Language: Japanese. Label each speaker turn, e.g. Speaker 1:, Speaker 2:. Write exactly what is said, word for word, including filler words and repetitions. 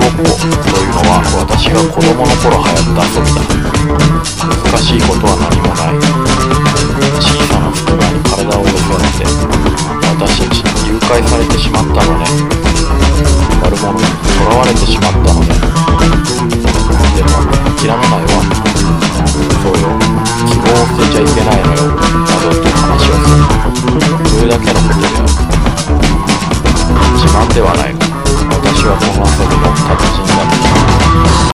Speaker 1: ごっこというのは私が子供の頃流行った遊びだ。難しいことは何もない。小さな隙間に体を寄せ合って私たちに誘拐されてしまったのね。悪者に囚われてしまったのね。でも諦めないわ。そうよ、希望を捨てちゃいけないのよ、などと話をする。それだけのことである。自慢ではないが、私はこの遊びの達人だと